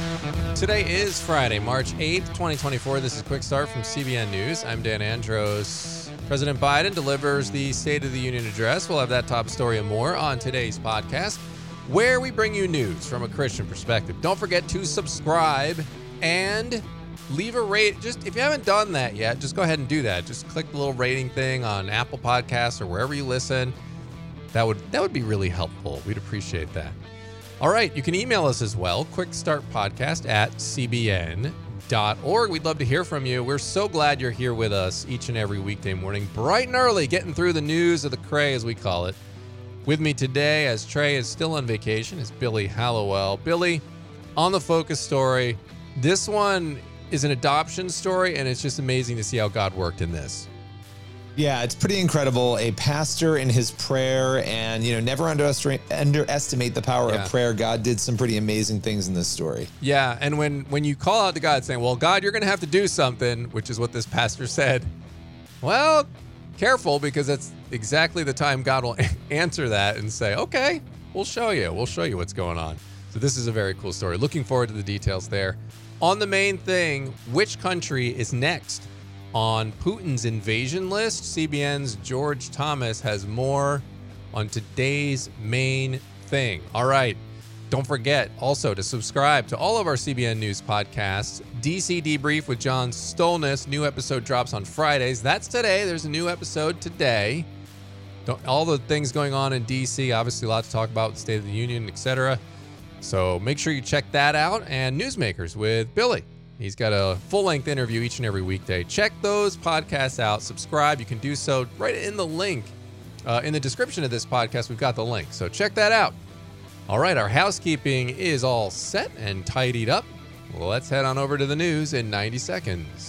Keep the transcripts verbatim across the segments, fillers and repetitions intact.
Today is Friday, March eighth, twenty twenty-four. This is Quick Start from C B N News. I'm Dan Andros. President Biden delivers the State of the Union address. We'll have that top story and more on today's podcast, where we bring you news from a Christian perspective. Don't forget to subscribe and leave a rate. Just if you haven't done that yet, just go ahead and do that. Just click the little rating thing on Apple Podcasts or wherever you listen. That would that would be really helpful. We'd appreciate that. All right, you can email us as well, quickstartpodcast at c b n dot org. We'd love to hear from you. We're so glad you're here with us each and every weekday morning, bright and early, getting through the news of the cray, as we call it. With me today, as Trey is still on vacation, is Billy Hallowell. Billy, on the focus story, this one is an adoption story, and it's just amazing to see how God worked in this. Yeah, it's pretty incredible. A pastor in his prayer, and, you know, never underestimate, underestimate the power Yeah. of prayer. God did some pretty amazing things in this story. Yeah, and when, when you call out to God saying, well, God, you're going to have to do something, which is what this pastor said, well, careful, because that's exactly the time God will answer that and say, okay, we'll show you. We'll show you what's going on. So this is a very cool story. Looking forward to the details there. On the main thing, which country is next on Putin's invasion list? C B N's George Thomas has more on today's main thing. All right. Don't forget also to subscribe to all of our C B N News podcasts. D C Debrief with John Stolnis. New episode drops on Fridays. That's today. There's a new episode today. Don't, all the things going on in D C, obviously a lot to talk about, State of the Union, et cetera. So make sure you check that out. And Newsmakers with Billy. He's got a full-length interview each and every weekday. Check those podcasts out. Subscribe. You can do so right in the link. Uh, in the description of this podcast, we've got the link. So check that out. All right, our housekeeping is all set and tidied up. Well, let's head on over to the news in ninety seconds.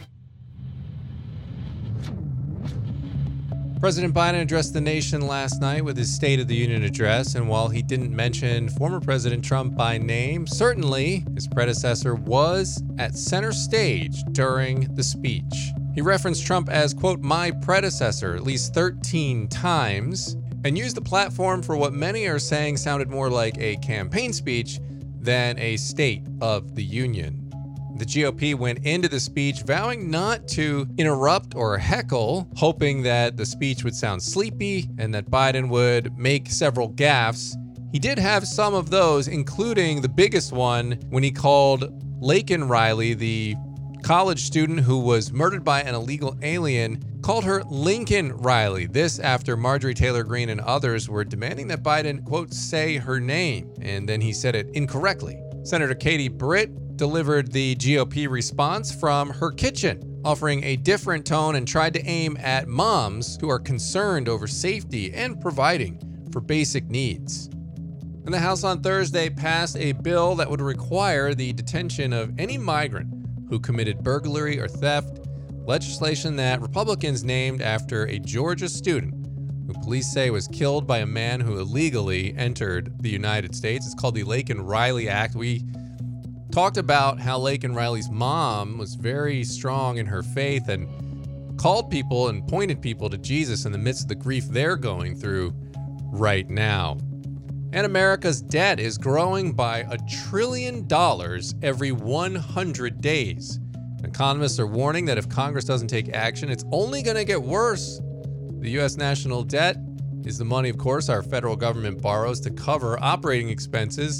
President Biden addressed the nation last night with his State of the Union address, and while he didn't mention former President Trump by name, certainly his predecessor was at center stage during the speech. He referenced Trump as, quote, my predecessor at least thirteen times, and used the platform for what many are saying sounded more like a campaign speech than a State of the Union. The G O P went into the speech vowing not to interrupt or heckle, hoping that the speech would sound sleepy and that Biden would make several gaffes. He did have some of those, including the biggest one when he called Laken Riley, the college student who was murdered by an illegal alien, called her Lincoln Riley. This after Marjorie Taylor Greene and others were demanding that Biden, quote, say her name, and then he said it incorrectly. Senator Katie Britt delivered the G O P response from her kitchen, offering a different tone and tried to aim at moms who are concerned over safety and providing for basic needs. And the House on Thursday passed a bill that would require the detention of any migrant who committed burglary or theft, legislation that Republicans named after a Georgia student who police say was killed by a man who illegally entered the United States. It's called the Laken Riley Act. We talked about how Laken Riley's mom was very strong in her faith and called people and pointed people to Jesus in the midst of the grief they're going through right now. And America's debt is growing by a trillion dollars every one hundred days. Economists are warning that if Congress doesn't take action, it's only going to get worse. The U S national debt is the money, of course, our federal government borrows to cover operating expenses,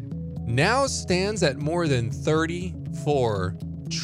now stands at more than thirty-four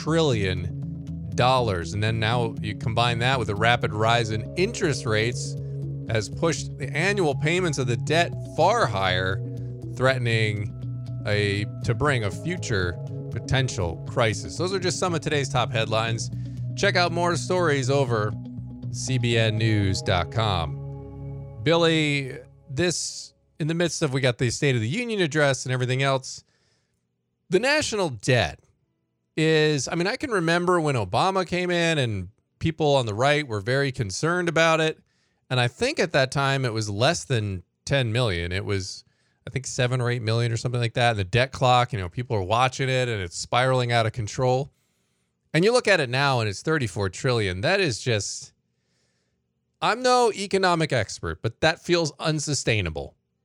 trillion dollars. And then now you combine that with a rapid rise in interest rates has pushed the annual payments of the debt far higher, threatening a to bring a future potential crisis. Those are just some of today's top headlines. Check out more stories over c b n news dot com. Billy, this in the midst of we got the State of the Union address and everything else, the national debt is, I mean, I can remember when Obama came in and people on the right were very concerned about it. And I think at that time it was less than ten million. It was, I think, seven or eight million or something like that. And the debt clock, you know, people are watching it and it's spiraling out of control. And you look at it now and it's thirty-four trillion. That is just, I'm no economic expert, but that feels unsustainable.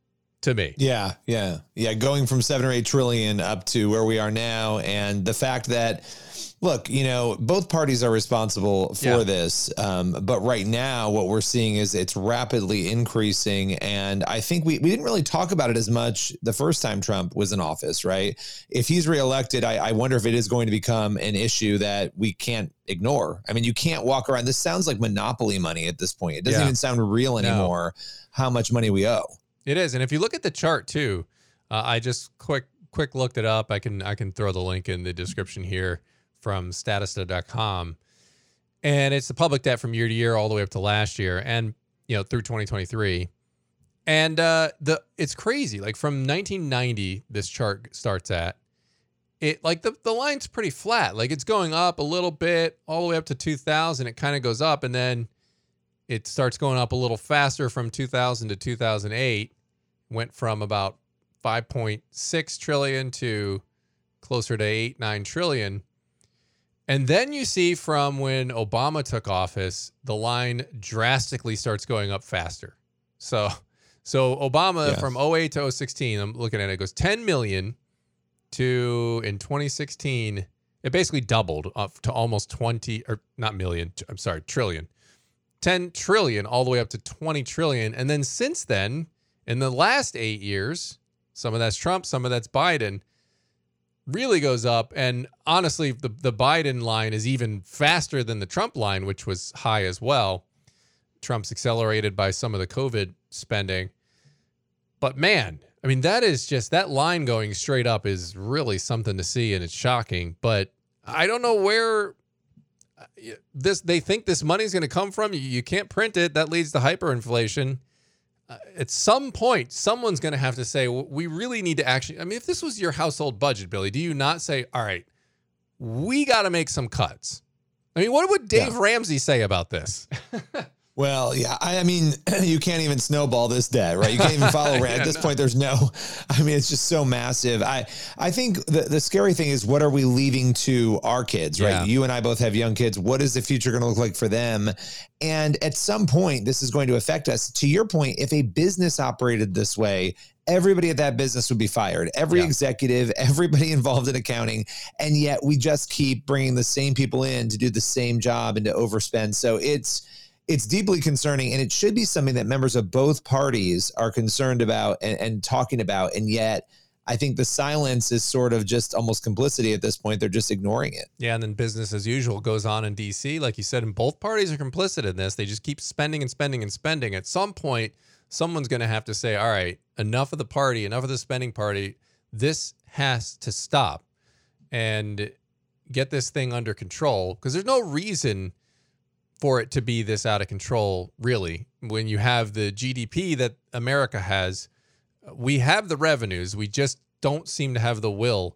to me. Yeah, yeah, yeah. Going from seven or eight trillion up to where we are now, and the fact that, look, you know, both parties are responsible for Yeah. this. Um, but right now, what we're seeing is it's rapidly increasing. And I think we, we didn't really talk about it as much the first time Trump was in office, right? If he's reelected, I, I wonder if it is going to become an issue that we can't ignore. I mean, you can't walk around. This sounds like monopoly money at this point. It doesn't Yeah. even sound real anymore, no. how much money we owe. It is. And if you look at the chart too, uh, I just quick, quick looked it up. I can, I can throw the link in the description here from statista dot com, and it's the public debt from year to year all the way up to last year, and you know through twenty twenty-three, and uh the it's crazy. Like from nineteen ninety, this chart starts at it, like the the line's pretty flat, like it's going up a little bit all the way up to two thousand. It kind of goes up, and then it starts going up a little faster from two thousand to two thousand eight. Went from about five point six trillion to closer to eight nine trillion. And then you see from when Obama took office, the line drastically starts going up faster. So so Obama yeah. from oh eight to oh sixteen, I'm looking at it, it goes ten million to, in twenty sixteen, it basically doubled up to almost twenty, or not million, I'm sorry, trillion. ten trillion all the way up to twenty trillion. And then since then, in the last eight years, some of that's Trump, some of that's Biden, really goes up. And honestly, the, the Biden line is even faster than the Trump line, which was high as well. Trump's accelerated by some of the COVID spending. But man, I mean, that is just, that line going straight up is really something to see, and it's shocking. But I don't know where this, they think this money is going to come from. You, you can't print it. That leads to hyperinflation. Uh, at some point, someone's going to have to say, well, we really need to actually, I mean, if this was your household budget, Billy, do you not say, all right, we got to make some cuts? I mean, what would Dave yeah. Ramsey say about this? Well, yeah, I, I mean, you can't even snowball this debt, right? You can't even follow Rand. yeah, At this no. point, there's no, I mean, it's just so massive. I, I think the, the scary thing is, what are we leaving to our kids, right? Yeah. You and I both have young kids. What is the future going to look like for them? And at some point, this is going to affect us. To your point, if a business operated this way, everybody at that business would be fired. Every Yeah. executive, everybody involved in accounting. And yet we just keep bringing the same people in to do the same job and to overspend. So it's, It's deeply concerning, and it should be something that members of both parties are concerned about and, and talking about. And yet I think the silence is sort of just almost complicity at this point. They're just ignoring it. Yeah, and then business as usual goes on in D C. Like you said, and both parties are complicit in this. They just keep spending and spending and spending. At some point, someone's going to have to say, all right, enough of the party, enough of the spending party. This has to stop and get this thing under control, because there's no reason for it to be this out of control, really. When you have the G D P that America has, we have the revenues. We just don't seem to have the will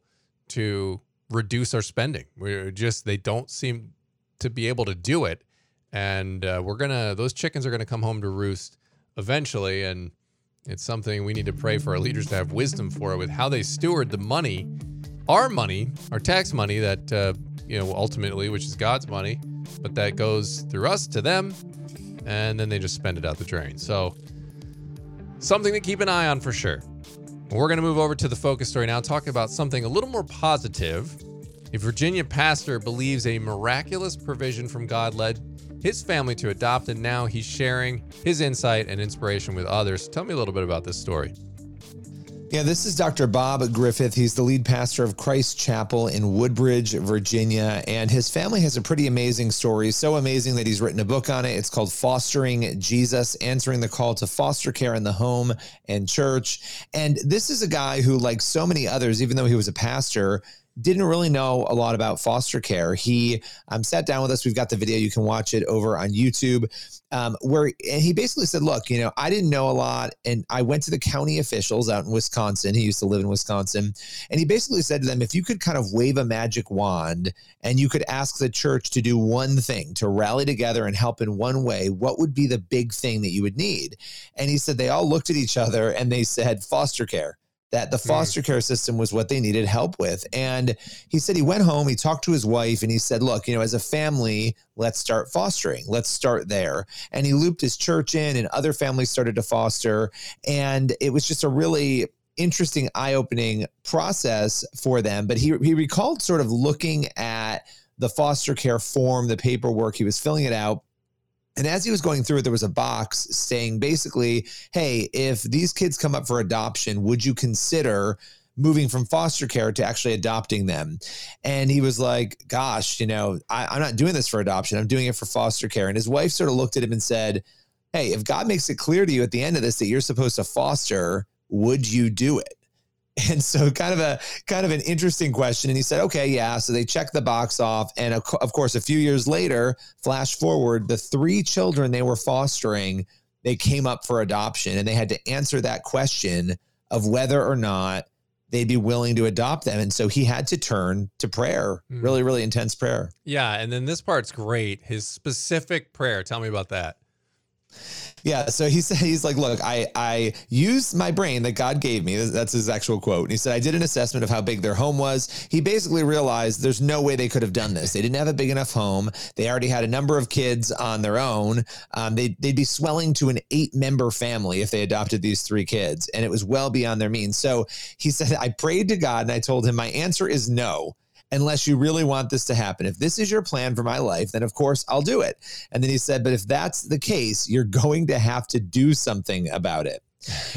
to reduce our spending. We're just, they don't seem to be able to do it. And uh, we're going to, those chickens are going to come home to roost eventually. And it's something we need to pray for our leaders to have wisdom for, with how they steward the money, our money, our tax money that, uh, you know, ultimately, which is God's money, but that goes through us to them, and then they just spend it out the drain. So something to keep an eye on for sure. We're going to move over to the focus story now, talking about something a little more positive. A Virginia pastor believes a miraculous provision from God led his family to adopt, and now he's sharing his insight and inspiration with others. Tell me a little bit about this story. Yeah, this is Doctor Bob Griffith. He's the lead pastor of Christ Chapel in Woodbridge, Virginia, and his family has a pretty amazing story. So amazing that he's written a book on it. It's called Fostering Jesus, Answering the Call to Foster Care in the Home and Church. And this is a guy who, like so many others, even though he was a pastor, didn't really know a lot about foster care. He um, sat down with us. We've got the video. You can watch it over on YouTube, um, where and he basically said, look, you know, I didn't know a lot. And I went to the county officials out in Wisconsin. He used to live in Wisconsin. And he basically said to them, if you could kind of wave a magic wand and you could ask the church to do one thing, to rally together and help in one way, what would be the big thing that you would need? And he said they all looked at each other and they said, foster care. that the foster care system was what they needed help with. And he said he went home, he talked to his wife, and he said, look, you know, as a family, let's start fostering. Let's start there. And he looped his church in, and other families started to foster. And it was just a really interesting, eye-opening process for them. But he, he recalled sort of looking at the foster care form, the paperwork, he was filling it out. And as he was going through it, there was a box saying basically, hey, if these kids come up for adoption, would you consider moving from foster care to actually adopting them? And he was like, gosh, you know, I, I'm not doing this for adoption. I'm doing it for foster care. And his wife sort of looked at him and said, hey, if God makes it clear to you at the end of this that you're supposed to foster, would you do it? And so kind of a kind of an interesting question. And he said, okay, yeah. So they checked the box off. And of, of course, a few years later, flash forward, the three children they were fostering, they came up for adoption, and they had to answer that question of whether or not they'd be willing to adopt them. And so he had to turn to prayer, mm. really, really intense prayer. Yeah. And then this part's great. His specific prayer. Tell me about that. Yeah. So he said, he's like, look, I, I used my brain that God gave me. That's his actual quote. And he said, I did an assessment of how big their home was. He basically realized there's no way they could have done this. They didn't have a big enough home. They already had a number of kids on their own. Um, they, they'd be swelling to an eight member family if they adopted these three kids. And it was well beyond their means. So he said, I prayed to God and I told him, my answer is no, unless you really want this to happen. If this is your plan for my life, then of course I'll do it. And then he said, but if that's the case, you're going to have to do something about it.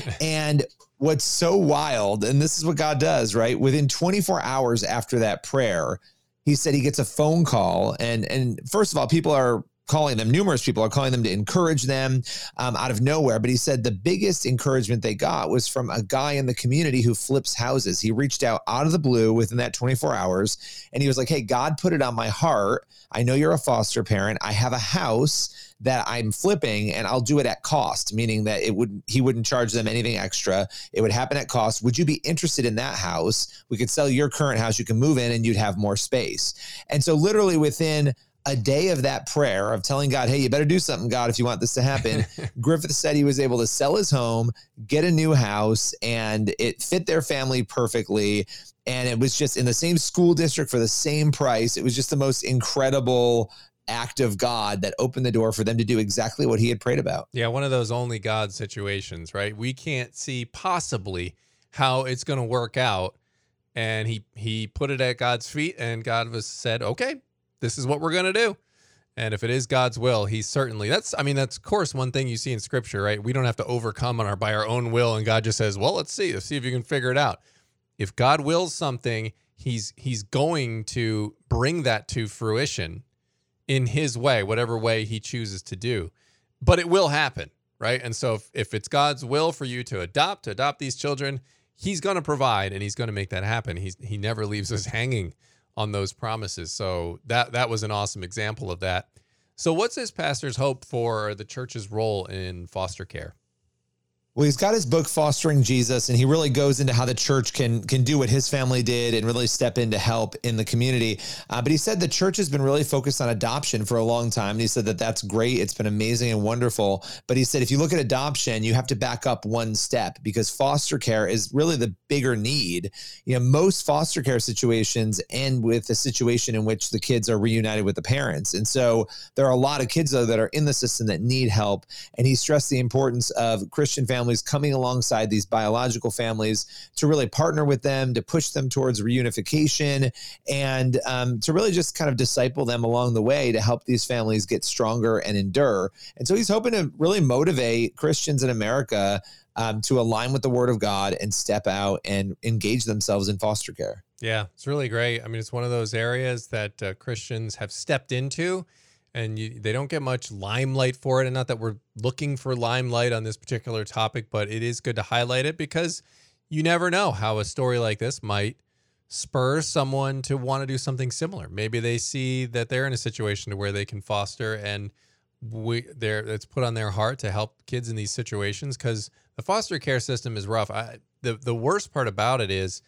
And what's so wild, and this is what God does, right? Within twenty-four hours after that prayer, he said he gets a phone call. And, and first of all, people are calling them, numerous people are calling them to encourage them um, out of nowhere. But he said the biggest encouragement they got was from a guy in the community who flips houses. He reached out out of the blue within that twenty-four hours. And he was like, hey, God put it on my heart. I know you're a foster parent. I have a house that I'm flipping, and I'll do it at cost, meaning that it would he wouldn't charge them anything extra. It would happen at cost. Would you be interested in that house? We could sell your current house. You can move in and you'd have more space. And so literally within a day of that prayer of telling God, hey, you better do something, God, if you want this to happen, Griffith said he was able to sell his home, get a new house, and it fit their family perfectly. And it was just in the same school district for the same price. It was just the most incredible act of God that opened the door for them to do exactly what he had prayed about. Yeah, one of those only God situations, right? We can't see possibly how it's going to work out. And he he put it at God's feet, and God was said, okay, this is what we're going to do. And if it is God's will, he certainly, that's, I mean, that's of course one thing you see in scripture, right? We don't have to overcome on our, by our own will. And God just says, well, let's see, let's see if you can figure it out. If God wills something, he's, he's going to bring that to fruition in his way, whatever way he chooses to do, but it will happen. Right. And so if, if it's God's will for you to adopt, to adopt these children, he's going to provide, and he's going to make that happen. He's, he never leaves us hanging on those promises. So that that was an awesome example of that. So what's this pastor's hope for the church's role in foster care? Well, he's got his book, Fostering Jesus, and he really goes into how the church can can do what his family did and really step in to help in the community. Uh, but he said the church has been really focused on adoption for a long time. And he said that that's great. It's been amazing and wonderful. But he said if you look at adoption, you have to back up one step, because foster care is really the bigger need. You know, most foster care situations end with a situation in which the kids are reunited with the parents. And so there are a lot of kids, though, that are in the system that need help. And he stressed the importance of Christian families Families coming alongside these biological families to really partner with them, to push them towards reunification, and um, to really just kind of disciple them along the way to help these families get stronger and endure. And so he's hoping to really motivate Christians in America um, to align with the Word of God and step out and engage themselves in foster care. Yeah, it's really great. I mean, it's one of those areas that uh, Christians have stepped into, and you, they don't get much limelight for it. And not that we're looking for limelight on this particular topic, but it is good to highlight it, because you never know how a story like this might spur someone to want to do something similar. Maybe they see that they're in a situation where they can foster, and we they're, it's put on their heart to help kids in these situations, because the foster care system is rough. I, the, the worst part about it is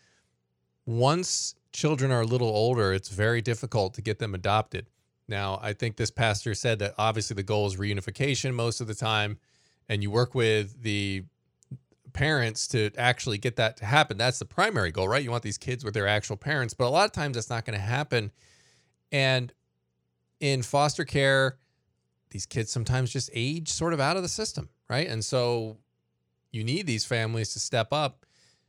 once children are a little older, it's very difficult to get them adopted. Now, I think this pastor said that obviously the goal is reunification most of the time, and you work with the parents to actually get that to happen. That's the primary goal, right? You want these kids with their actual parents, but a lot of times that's not going to happen. And in foster care, these kids sometimes just age sort of out of the system, right? And so you need these families to step up,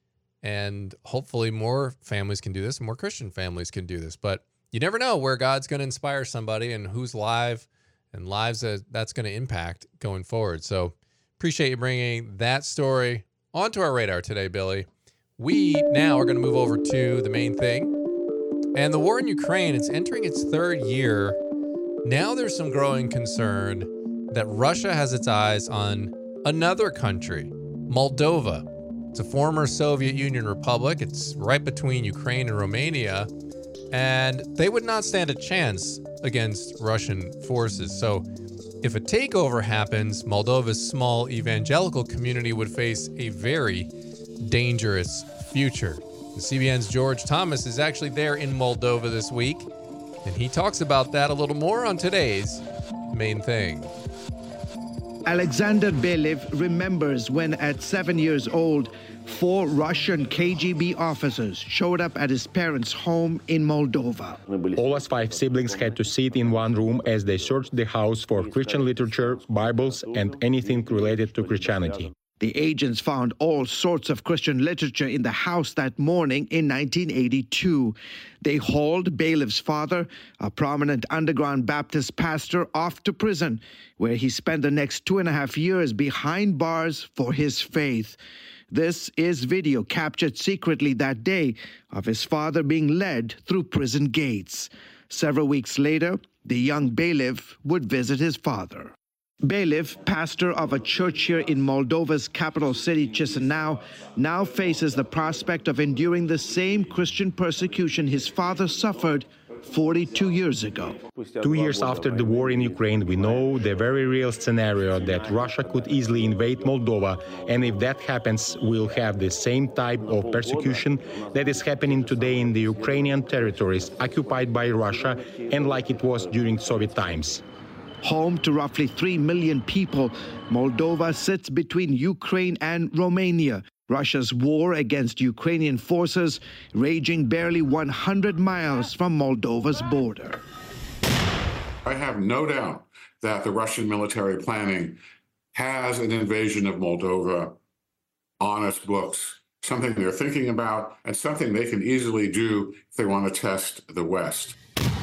and hopefully more families can do this, more Christian families can do this. But you never know where God's going to inspire somebody and whose life and lives that that's going to impact going forward. So appreciate you bringing that story onto our radar today, Billy. We now are going to move over to the main thing. And the war in Ukraine, it's entering its third year. Now there's some growing concern that Russia has its eyes on another country, Moldova. It's a former Soviet Union republic. It's right between Ukraine and Romania. And they would not stand a chance against Russian forces. So if a takeover happens, Moldova's small evangelical community would face a very dangerous future. And C B N's George Thomas is actually there in Moldova this week, and he talks about that a little more on today's Main Thing. Alexander Belev remembers when, at seven years old, four Russian K G B officers showed up at his parents' home in Moldova. All us five siblings had to sit in one room as they searched the house for Christian literature, Bibles, and anything related to Christianity. The agents found all sorts of Christian literature in the house that morning in nineteen eighty-two. They hauled Belev's father, a prominent underground Baptist pastor, off to prison, where he spent the next two and a half years behind bars for his faith. This is video captured secretly that day of his father being led through prison gates. Several weeks later, the young Belev would visit his father. Belev, pastor of a church here in Moldova's capital city, Chisinau, now faces the prospect of enduring the same Christian persecution his father suffered forty-two years ago. Two years after the war in Ukraine, we know the very real scenario that Russia could easily invade Moldova, and if that happens, we'll have the same type of persecution that is happening today in the Ukrainian territories occupied by Russia, and like it was during Soviet times. Home to roughly three million people, Moldova sits between Ukraine and Romania. Russia's war against Ukrainian forces raging barely one hundred miles from Moldova's border. I have no doubt that the Russian military planning has an invasion of Moldova on its books, something they're thinking about and something they can easily do if they want to test the West.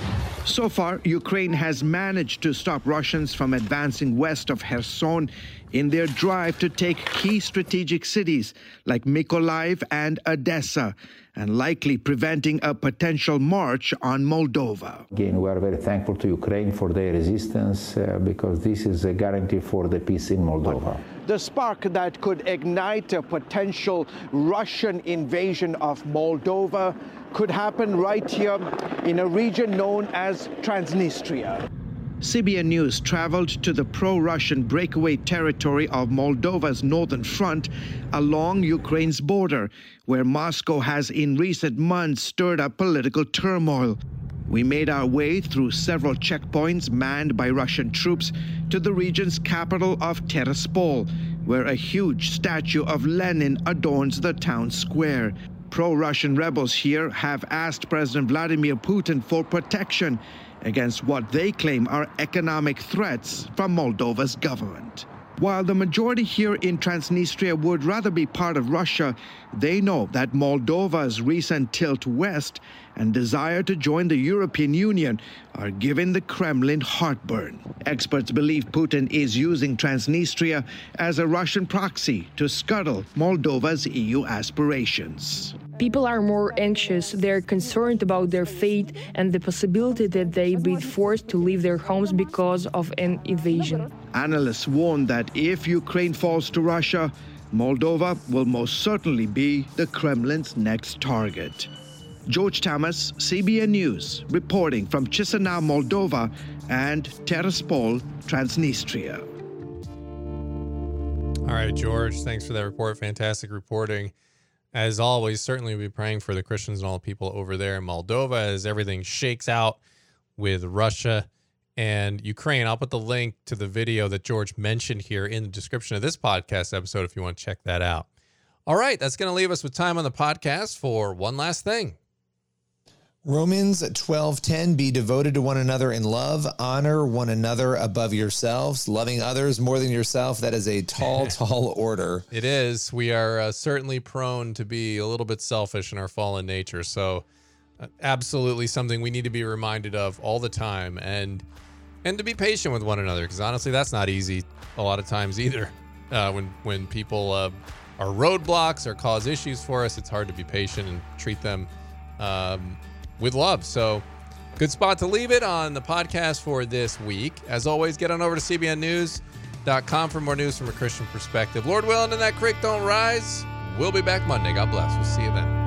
So far, Ukraine has managed to stop Russians from advancing west of Kherson in their drive to take key strategic cities like Mykolaiv and Odessa, and likely preventing a potential march on Moldova. Again, we are very thankful to Ukraine for their resistance uh, because this is a guarantee for the peace in Moldova. The spark that could ignite a potential Russian invasion of Moldova could happen right here in a region known as Transnistria. C B N News traveled to the pro-Russian breakaway territory of Moldova's northern front along Ukraine's border, where Moscow has in recent months stirred up political turmoil. We made our way through several checkpoints manned by Russian troops to the region's capital of Tiraspol, where a huge statue of Lenin adorns the town square. Pro-Russian rebels here have asked President Vladimir Putin for protection against what they claim are economic threats from Moldova's government. While the majority here in Transnistria would rather be part of Russia, they know that Moldova's recent tilt west and desire to join the European Union are giving the Kremlin heartburn. Experts believe Putin is using Transnistria as a Russian proxy to scuttle Moldova's E U aspirations. People are more anxious. They're concerned about their fate and the possibility that they be forced to leave their homes because of an invasion. Analysts warn that if Ukraine falls to Russia, Moldova will most certainly be the Kremlin's next target. George Thomas, C B N News, reporting from Chisinau, Moldova, and Tiraspol, Transnistria. All right, George, thanks for that report. Fantastic reporting. As always, certainly we'll be praying for the Christians and all the people over there in Moldova as everything shakes out with Russia and Ukraine. I'll put the link to the video that George mentioned here in the description of this podcast episode if you want to check that out. All right, that's going to leave us with time on the podcast for one last thing. Romans twelve ten, be devoted to one another in love, honor one another above yourselves, loving others more than yourself. That is a tall, tall order. It is. We are uh, certainly prone to be a little bit selfish in our fallen nature. So uh, absolutely something we need to be reminded of all the time, and and to be patient with one another, because honestly, that's not easy a lot of times either. Uh, when, when people uh, are roadblocks or cause issues for us, it's hard to be patient and treat them um, with love. So good spot to leave it on the podcast for this week. As always, get on over to C B N news dot com for more news from a Christian perspective. Lord willing, and that creek don't rise. We'll be back Monday. God bless. We'll see you then.